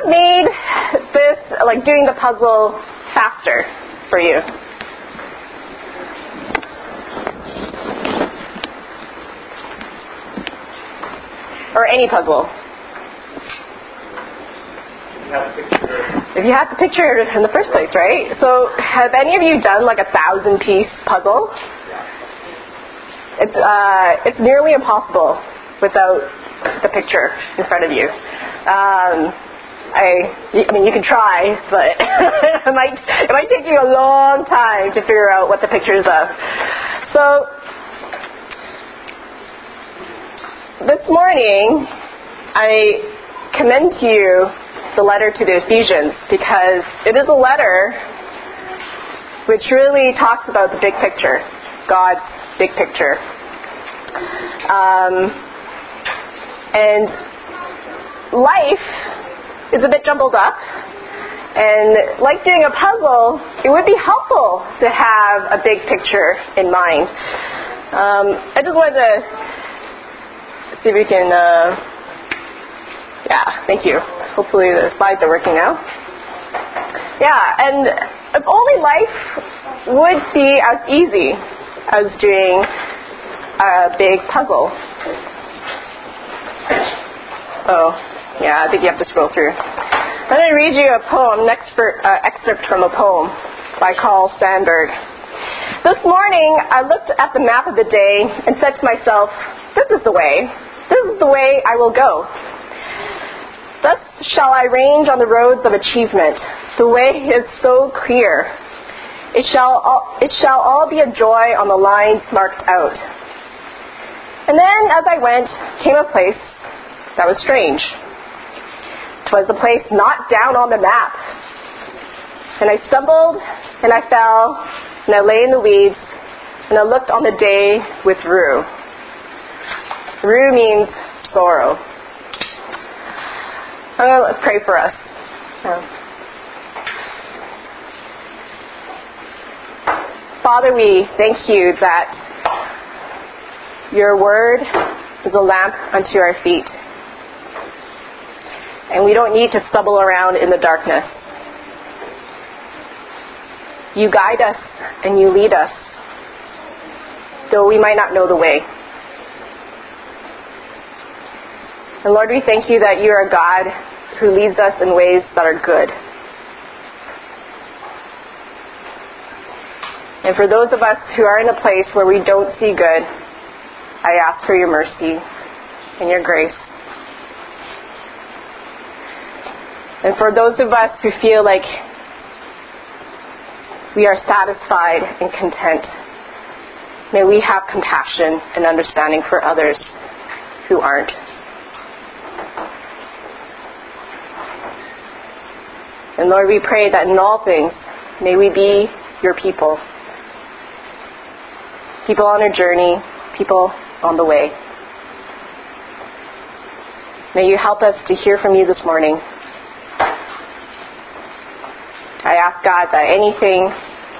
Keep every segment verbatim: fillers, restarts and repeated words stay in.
made this, like doing the puzzle, faster for you? Or any puzzle? If you had the picture in the first place, right? So have any of you done like a thousand piece puzzle? It's uh, it's nearly impossible without the picture in front of you. Um, I I mean you can try, but it might it might take you a long time to figure out what the picture is of. So this morning I commend to you the letter to the Ephesians, because it is a letter which really talks about the big picture, God's big picture. Um, and life is a bit jumbled up, and like doing a puzzle, it would be helpful to have a big picture in mind. Um, I just wanted to see if we can... Uh, Yeah, thank you. Hopefully the slides are working now. Yeah, and if only life would be as easy as doing a big puzzle. Oh, yeah, I think you have to scroll through. I'm going to read you a poem, an expert, uh, excerpt from a poem by Carl Sandburg. This morning, I looked at the map of the day and said to myself, this is the way. This is the way I will go. Thus shall I range on the roads of achievement. The way is so clear. It shall all, it shall all be a joy on the lines marked out. And then, as I went, came a place that was strange. 'Twas a place not down on the map. And I stumbled, and I fell, and I lay in the weeds, and I looked on the day with rue. Rue means sorrow. Uh, let's pray for us. Uh, Father, we thank you that your word is a lamp unto our feet. And we don't need to stumble around in the darkness. You guide us and you lead us, though we might not know the way. And Lord, we thank you that you are a God who leads us in ways that are good. And for those of us who are in a place where we don't see good, I ask for your mercy and your grace. And for those of us who feel like we are satisfied and content, may we have compassion and understanding for others who aren't. And Lord, we pray that in all things, may we be your people. People on a journey, people on the way. May you help us to hear from you this morning. I ask God that anything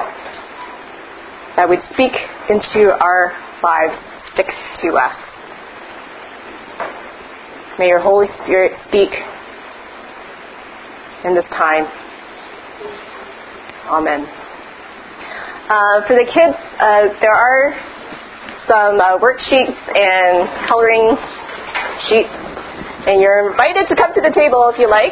that would speak into our lives sticks to us. May your Holy Spirit speak in this time. Amen. Uh, for the kids, uh, there are some uh, worksheets and coloring sheets, and you're invited to come to the table if you like.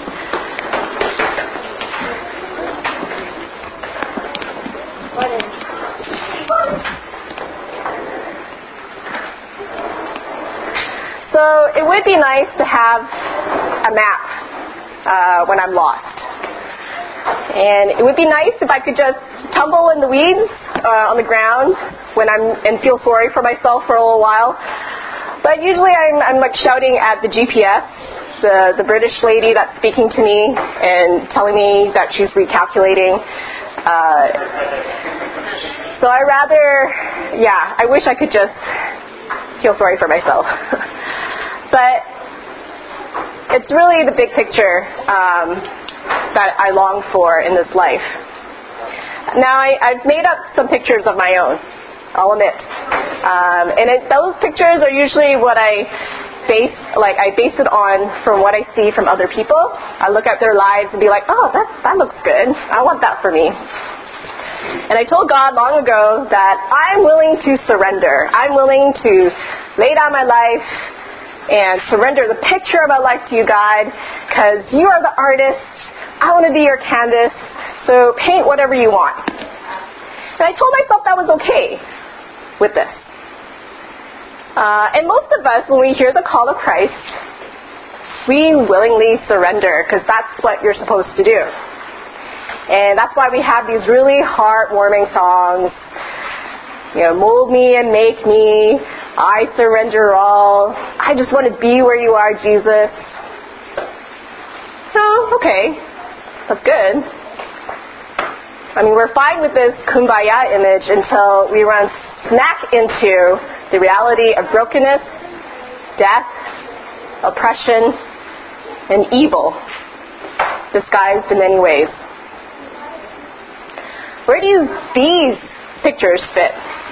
So it would be nice to have a map Uh, when I'm lost. And it would be nice if I could just tumble in the weeds uh, on the ground when I'm and feel sorry for myself for a little while. But usually I'm, I'm like shouting at the G P S, the, the British lady that's speaking to me and telling me that she's recalculating. Uh, so I rather, yeah, I wish I could just feel sorry for myself. But it's really the big picture um, that I long for in this life. Now, I, I've made up some pictures of my own, I'll admit. Um, and it, those pictures are usually what I base, like I base it on from what I see from other people. I look at their lives and be like, oh, that that looks good. I want that for me. And I told God long ago that I'm willing to surrender. I'm willing to lay down my life and surrender the picture of my life to you, God, because you are the artist. I want to be your canvas, so paint whatever you want. And I told myself that was okay with this. Uh, and most of us, when we hear the call of Christ, we willingly surrender because that's what you're supposed to do. And that's why we have these really heartwarming songs. You know, mold me and make me. I surrender all. I just want to be where you are, Jesus. Oh, okay. That's good. I mean, we're fine with this kumbaya image until we run smack into the reality of brokenness, death, oppression, and evil, disguised in many ways. Where do these pictures fit?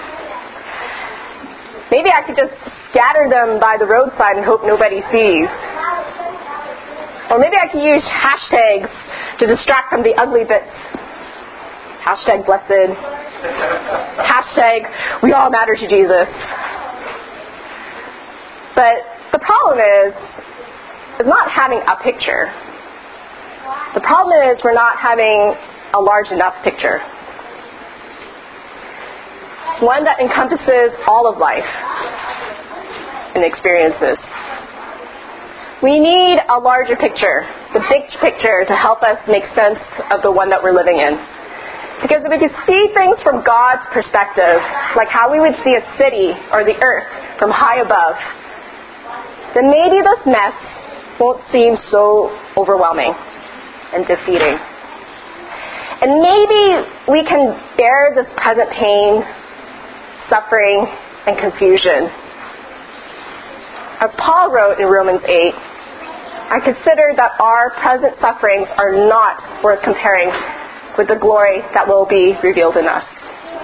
Maybe I could just scatter them by the roadside and hope nobody sees. Or maybe I could use hashtags to distract from the ugly bits. Hashtag blessed. Hashtag we all matter to Jesus. But the problem is, is not having a picture. The problem is we're not having a large enough picture. One that encompasses all of life and experiences. We need a larger picture, the big picture, to help us make sense of the one that we're living in. Because if we could see things from God's perspective, like how we would see a city or the earth from high above, then maybe this mess won't seem so overwhelming and defeating. And maybe we can bear this present pain, suffering, and confusion. As Paul wrote in Romans eight, I consider that our present sufferings are not worth comparing with the glory that will be revealed in us.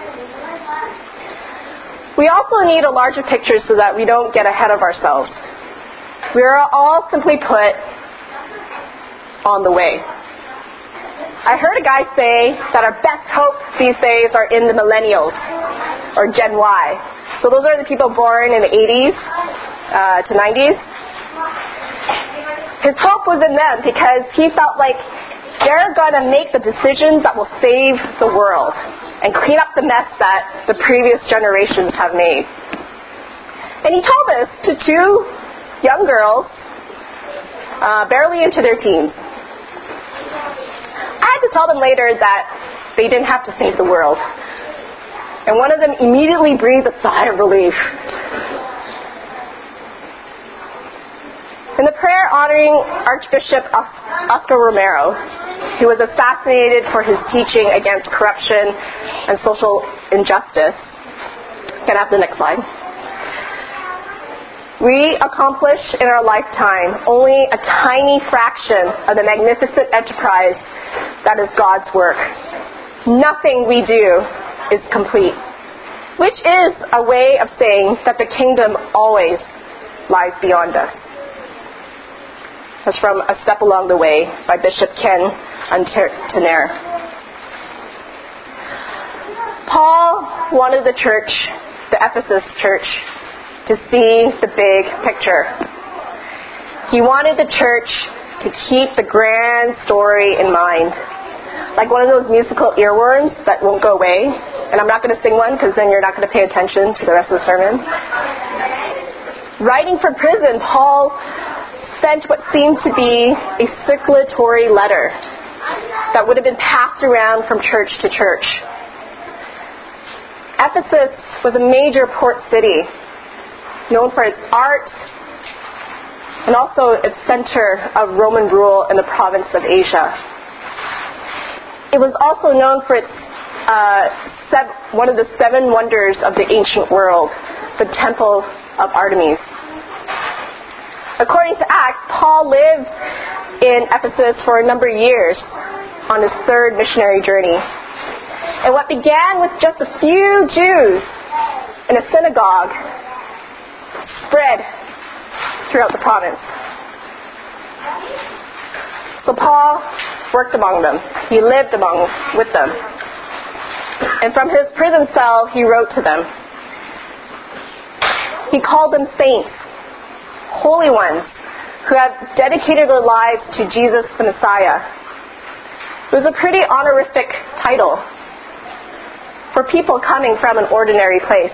We also need a larger picture so that we don't get ahead of ourselves. We are all simply put on the way. I heard a guy say that our best hope these days are in the millennials, or Gen Y. So those are the people born in the eighties uh, to nineties. His hope was in them because he felt like they're going to make the decisions that will save the world and clean up the mess that the previous generations have made. And he told this to two young girls, uh, barely into their teens. I had to tell them later that they didn't have to save the world. And one of them immediately breathed a sigh of relief. In the prayer honoring Archbishop Oscar Romero, who was assassinated for his teaching against corruption and social injustice. Can I have the next slide? We accomplish in our lifetime only a tiny fraction of the magnificent enterprise that is God's work. Nothing we do is complete, which is a way of saying that the kingdom always lies beyond us. That's from A Step Along the Way by Bishop Ken Untener. Paul wanted the church, the Ephesus church, to see the big picture. He wanted the church to keep the grand story in mind. Like one of those musical earworms that won't go away. And I'm not going to sing one because then you're not going to pay attention to the rest of the sermon. Writing from prison, Paul sent what seemed to be a circulatory letter that would have been passed around from church to church. Ephesus was a major port city, known for its art and also its center of Roman rule in the province of Asia. It was also known for its uh, sev- one of the seven wonders of the ancient world, the Temple of Artemis. According to Acts, Paul lived in Ephesus for a number of years on his third missionary journey. And what began with just a few Jews in a synagogue spread throughout the province. So Paul worked among them. He lived among with them. And from his prison cell, he wrote to them. He called them saints, holy ones, who have dedicated their lives to Jesus the Messiah. It was a pretty honorific title for people coming from an ordinary place.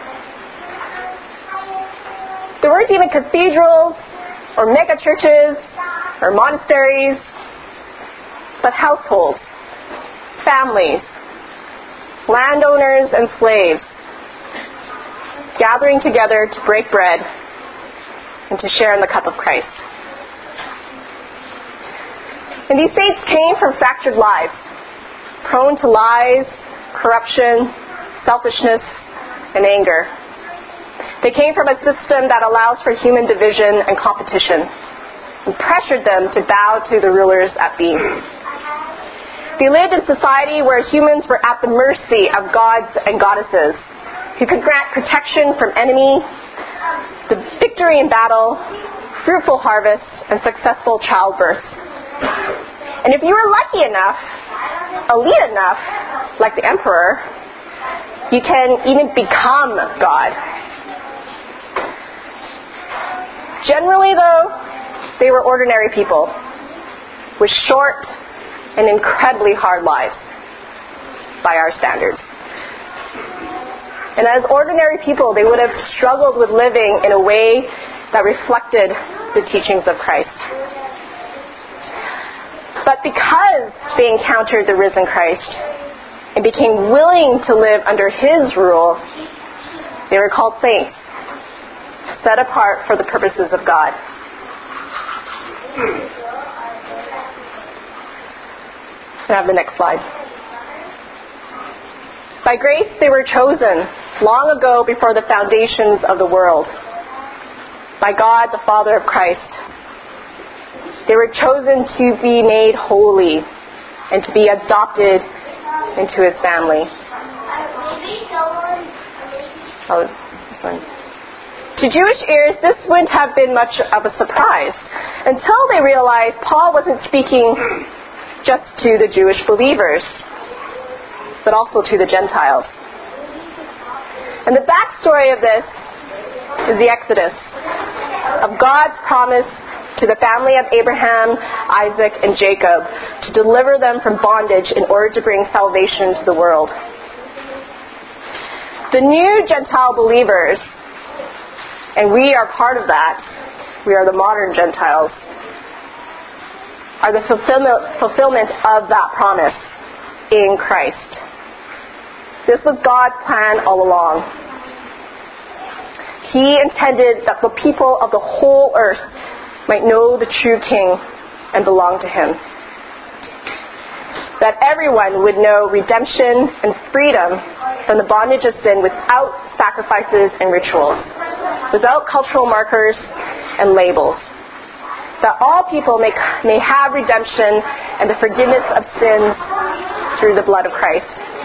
There weren't even cathedrals or mega churches or monasteries, but households, families, landowners and slaves, gathering together to break bread and to share in the cup of Christ. And these saints came from fractured lives, prone to lies, corruption, selfishness, and anger. They came from a system that allows for human division and competition, and pressured them to bow to the rulers at be. They lived in society where humans were at the mercy of gods and goddesses, who could grant protection from enemy, the victory in battle, fruitful harvests, and successful childbirth. And if you were lucky enough, elite enough, like the emperor, you can even become God. Generally, though, they were ordinary people with short and incredibly hard lives by our standards. And as ordinary people, they would have struggled with living in a way that reflected the teachings of Christ. But because they encountered the risen Christ and became willing to live under His rule, they were called saints, set apart for the purposes of God. Can I have the next slide? By grace they were chosen long ago before the foundations of the world, by God the Father of Christ. They were chosen to be made holy and to be adopted into His family. Oh, this one. To Jewish ears, this wouldn't have been much of a surprise until they realized Paul wasn't speaking just to the Jewish believers, but also to the Gentiles. And the backstory of this is the Exodus, of God's promise to the family of Abraham, Isaac, and Jacob to deliver them from bondage in order to bring salvation to the world. The new Gentile believers, and we are part of that, we are the modern Gentiles, are the fulfillment, fulfillment of that promise in Christ. This was God's plan all along. He intended that the people of the whole earth might know the true King and belong to Him. That everyone would know redemption and freedom from the bondage of sin without sacrifices and rituals, without cultural markers and labels. That all people may, may have redemption and the forgiveness of sins through the blood of Christ.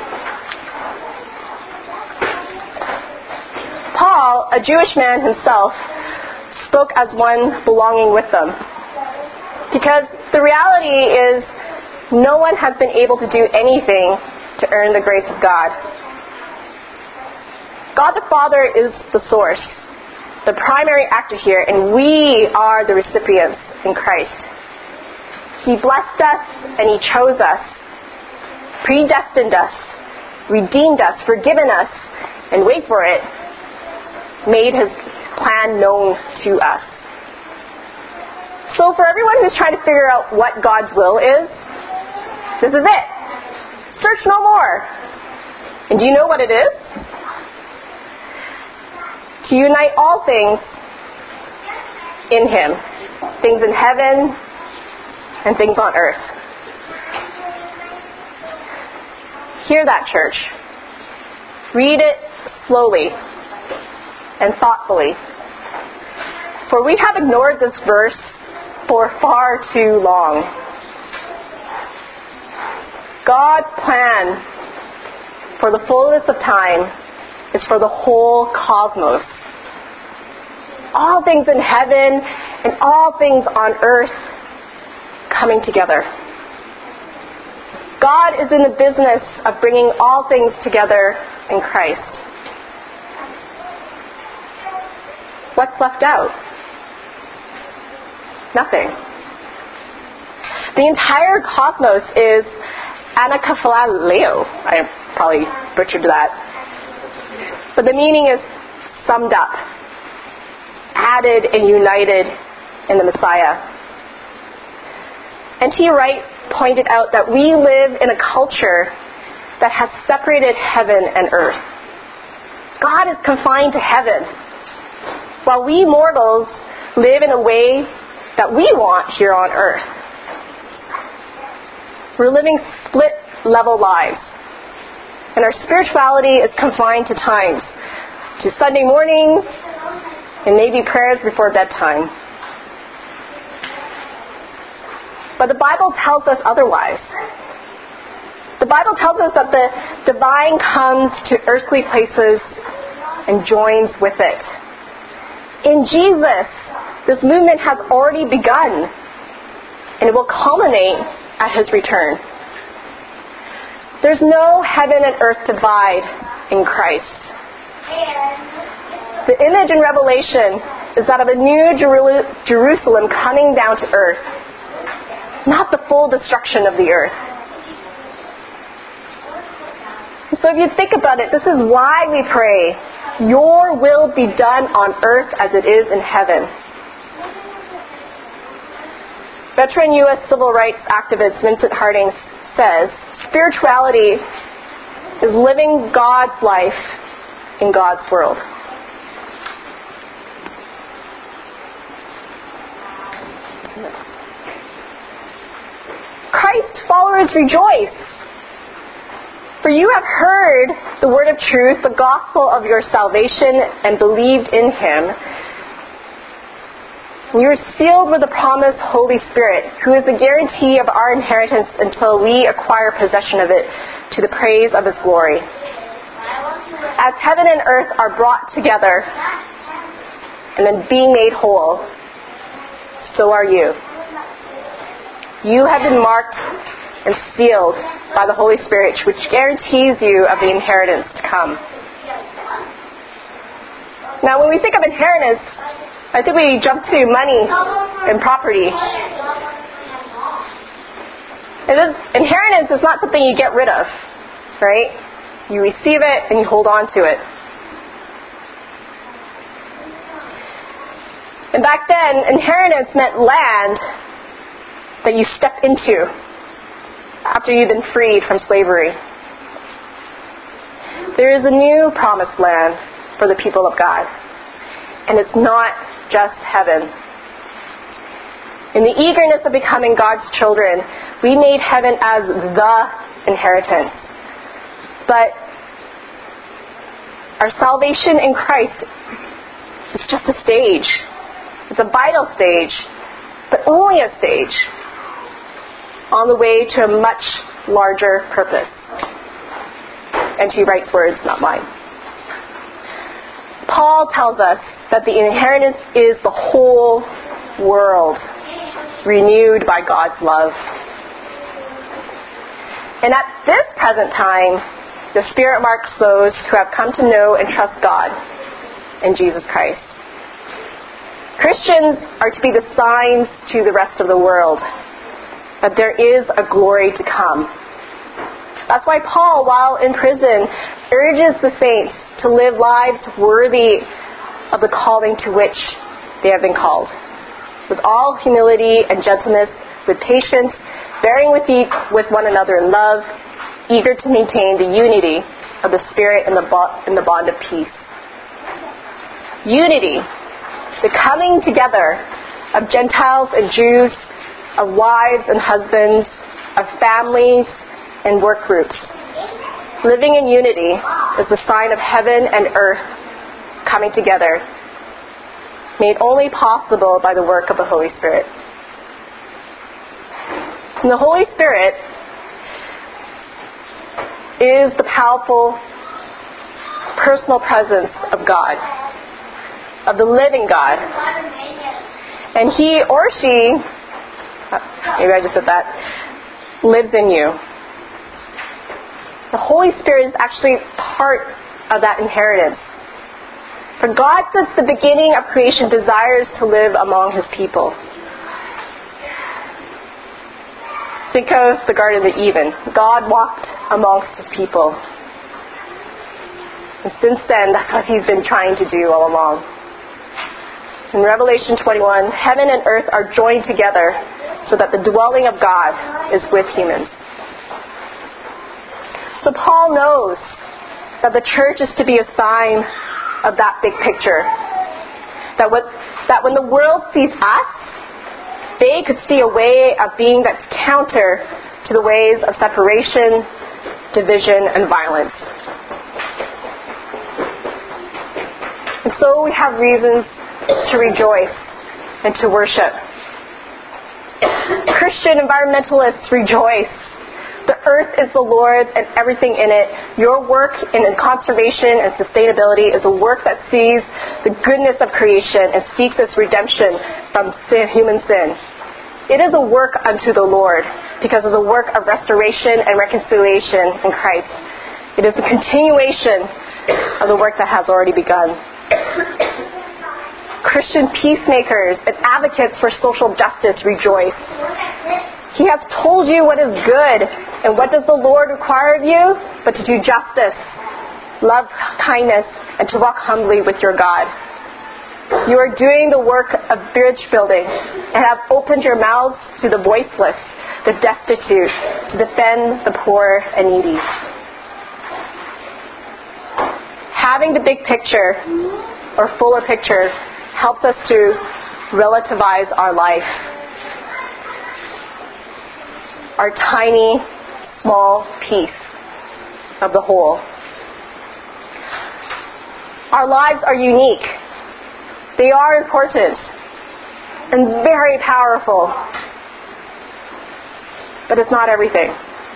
Paul, a Jewish man himself, spoke as one belonging with them. Because the reality is, no one has been able to do anything to earn the grace of God. God the Father is the source, the primary actor here, and we are the recipients in Christ. He blessed us and He chose us, predestined us, redeemed us, forgiven us, and wait for it, made His plan known to us. So for everyone who's trying to figure out what God's will is, this is it. Search no more. And do you know what it is? To unite all things in Him. Things in heaven and things on earth. Hear that, church. Read it slowly and thoughtfully. For we have ignored this verse for far too long. God's plan for the fullness of time is for the whole cosmos. all things in heaven and all things on earth coming together. God is in the business of bringing all things together in Christ. What's left out? Nothing. The entire cosmos is anakaphilaleo. I probably butchered that. But the meaning is summed up, added and united in the Messiah. N T Wright pointed out that we live in a culture that has separated heaven and earth. God is confined to heaven, while we mortals live in a way that we want here on earth. We're living split-level lives, and our spirituality is confined to times, to Sunday morning, and maybe prayers before bedtime. But the Bible tells us otherwise. The Bible tells us that the divine comes to earthly places and joins with it. In Jesus, this movement has already begun, and it will culminate at His return. There's no heaven and earth divide in Christ. The image in Revelation is that of a new Jeru- Jerusalem coming down to earth, not the full destruction of the earth. So if you think about it, this is why we pray, your will be done on earth as it is in heaven. Veteran U S civil rights activist Vincent Harding says, spirituality is living God's life in God's world. Christ followers, rejoice! For you have heard the word of truth, the gospel of your salvation, and believed in Him. You are sealed with the promised Holy Spirit, who is the guarantee of our inheritance until we acquire possession of it to the praise of His glory. As heaven and earth are brought together and then being made whole, so are you. You have been marked and sealed by the Holy Spirit, which guarantees you of the inheritance to come. Now, when we think of inheritance, I think we jump to money and property. It is, inheritance is not something you get rid of, right? You receive it and you hold on to it. And back then, inheritance meant land that you step into after you've been freed from slavery. There is a new promised land for the people of God, and it's not just heaven. In the eagerness of becoming God's children, we made heaven as the inheritance. But our salvation in Christ is just a stage. It's a vital stage, but only a stage on the way to a much larger purpose. And N T Wright's words, not mine. Paul tells us that the inheritance is the whole world renewed by God's love. And at this present time, the Spirit marks those who have come to know and trust God in Jesus Christ. Christians are to be the signs to the rest of the world that there is a glory to come. That's why Paul, while in prison, urges the saints to live lives worthy of the calling to which they have been called, with all humility and gentleness, with patience, bearing with, e- with one another in love, eager to maintain the unity of the Spirit and the, bo- and the bond of peace. Unity, the coming together of Gentiles and Jews, of wives and husbands, of families and work groups. Living in unity is a sign of heaven and earth coming together, made only possible by the work of the Holy Spirit. And the Holy Spirit is the powerful personal presence of God. of the living God. And he or she, maybe I just said that, lives in you. The Holy Spirit is actually part of that inheritance. For God, since the beginning of creation, desires to live among his people. Think of the Garden of Eden. God walked amongst his people. And since then, that's what he's been trying to do all along. In Revelation twenty-one, heaven and earth are joined together so that the dwelling of God is with humans. So Paul knows that the church is to be a sign of that big picture. That, what, that when the world sees us, they could see a way of being that's counter to the ways of separation, division, and violence. And so we have reasons to rejoice and to worship. Christian environmentalists rejoice. The earth is the Lord's and everything in it. Your work in conservation and sustainability is a work that sees the goodness of creation and seeks its redemption from sin, human sin. It is a work unto the Lord because it's a work of restoration and reconciliation in Christ. It is a continuation of the work that has already begun. Christian peacemakers and advocates for social justice rejoice. He has told you what is good, and what does the Lord require of you? But to do justice, love kindness, and to walk humbly with your God. You are doing the work of bridge building and have opened your mouths to the voiceless, the destitute, to defend the poor and needy. Having the big picture, or fuller picture, helps us to relativize our life. Our tiny, small piece of the whole. Our lives are unique. They are important and very powerful. But it's not everything.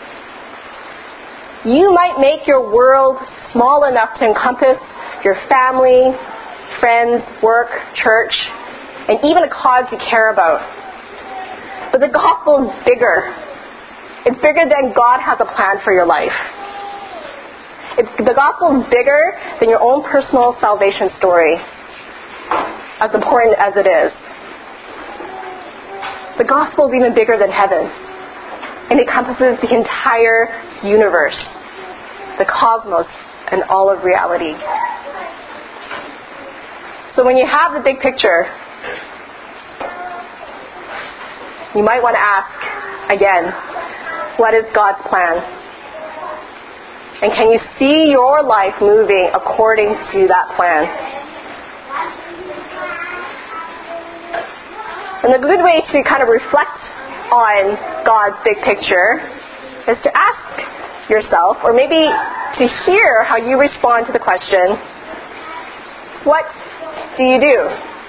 You might make your world small enough to encompass your family, friends, work, church, and even a cause you care about. But the gospel is bigger. It's bigger than God has a plan for your life. It's, the gospel is bigger than your own personal salvation story, as important as it is. The gospel is even bigger than heaven. And it encompasses the entire universe, the cosmos, and all of reality. So when you have the big picture, you might want to ask again, what is God's plan? And can you see your life moving according to that plan? And the good way to kind of reflect on God's big picture is to ask yourself, or maybe to hear how you respond to the question, what do you do?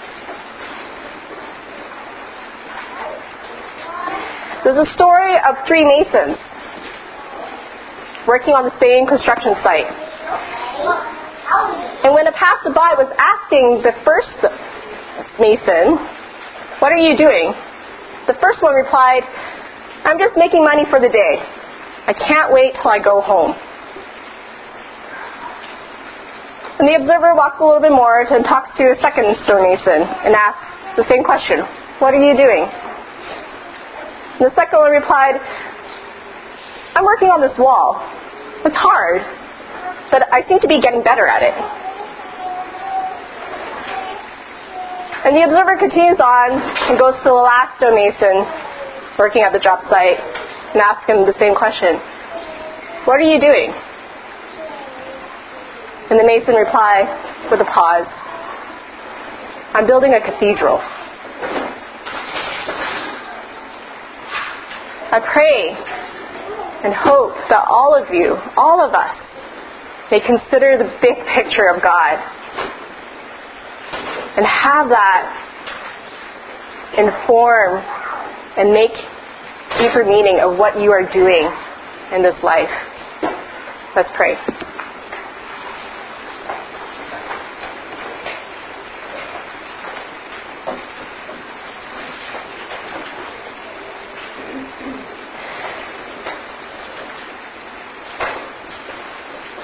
There's a story of three masons working on the same construction site. And when a passerby was asking the first mason, what are you doing? The first one replied, I'm just making money for the day. I can't wait till I go home. And the observer walks a little bit more and talks to a second stonemason and asks the same question, what are you doing? And the second one replied, I'm working on this wall. It's hard, but I seem to be getting better at it. And the observer continues on and goes to the last stonemason working at the job site and asks him the same question. What are you doing? And the mason replies with a pause, I'm building a cathedral. I pray and hope that all of you, all of us, may consider the big picture of God and have that inform and make deeper meaning of what you are doing in this life. Let's pray.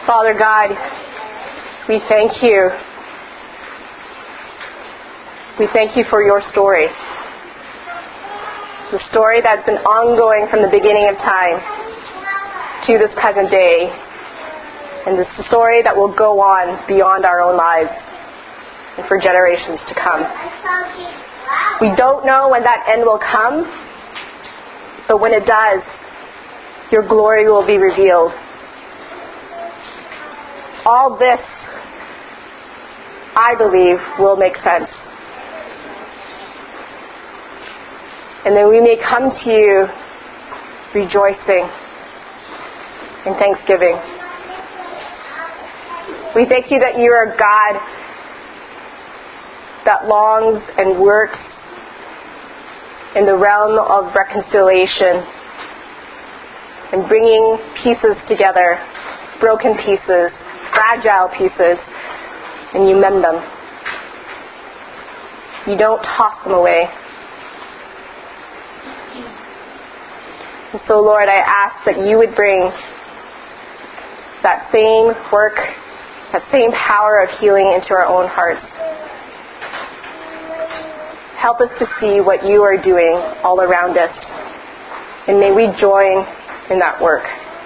Father God, we thank you. We thank you for your story. The story that's been ongoing from the beginning of time to this present day. And this story that will go on beyond our own lives and for generations to come. We don't know when that end will come, but when it does, your glory will be revealed. All this, I believe, will make sense. And then we may come to you rejoicing in thanksgiving. We thank you that you are a God that longs and works in the realm of reconciliation and bringing pieces together, broken pieces, fragile pieces, and you mend them. You don't toss them away. And so, Lord, I ask that you would bring that same work, that same power of healing into our own hearts. Help us to see what you are doing all around us. And may we join in that work.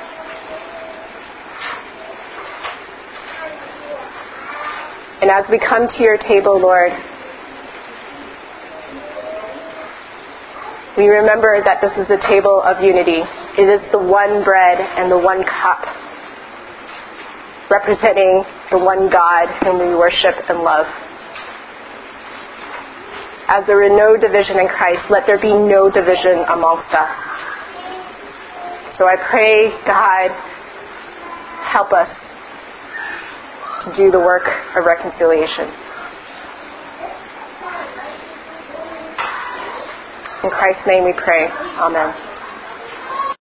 And as we come to your table, Lord, we remember that this is the table of unity. It is the one bread and the one cup, representing the one God whom we worship and love. As there is no division in Christ, let there be no division amongst us. So I pray, God, help us to do the work of reconciliation. In Christ's name we pray. Amen.